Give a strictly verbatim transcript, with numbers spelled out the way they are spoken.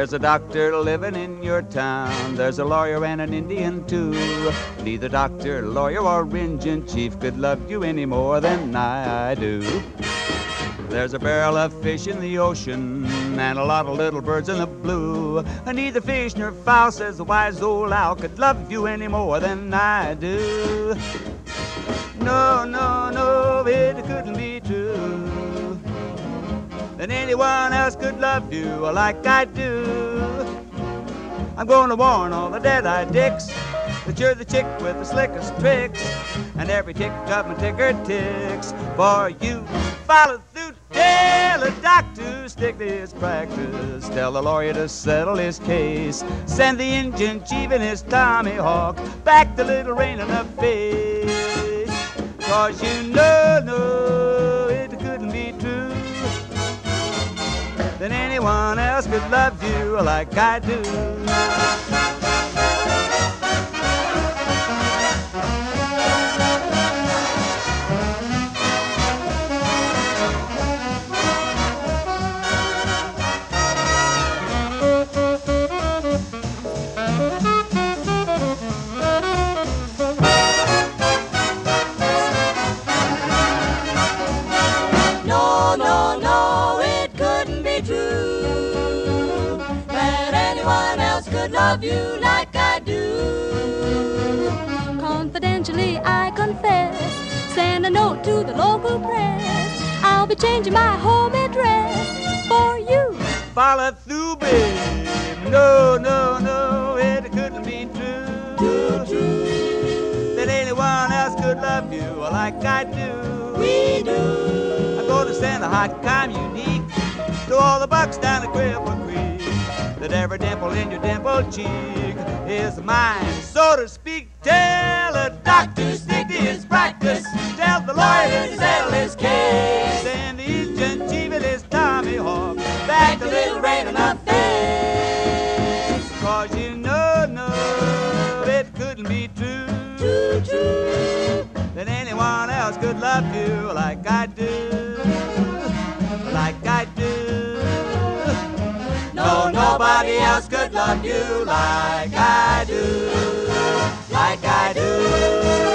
There's a doctor living in your town. There's a lawyer and an Indian too. Neither doctor, lawyer, or Indian chief could love you any more than I do. There's a barrel of fish in the ocean and a lot of little birds in the blue. And neither fish nor fowl, says the wise old owl, could love you any more than I do. No, no, no, it couldn't be true that anyone else could love you like I do. I'm going to warn all the dead-eyed dicks that you're the chick with the slickest tricks, and every tick of my ticker ticks for you. Follow through, tell a doctor stick to his practice, tell the lawyer to settle his case, send the Indian chief and his Tommy Hawk back the little rain in the face. Cause you know, no, it couldn't be true that anyone else could love you like I do. Love you like I do. Confidentially I confess, send a note to the local press, I'll be changing my home address for you. Follow through, babe. No, no, no, it couldn't be true. Too true that anyone else could love you like I do. We do. I'm going to send a hot time unique to all the bucks down the Cripple Creek, that every dimple in your dimpled cheek is mine, so to speak. Tell a doctor stick to his practice, tell the lawyer to settle his case, send the Indian chief and his Tommy Hawk back to Little Rain in the face. Cause you know, no, it couldn't be true, too true that anyone else could love you like I do, like I do. No, nobody else could love you like I do, like I do.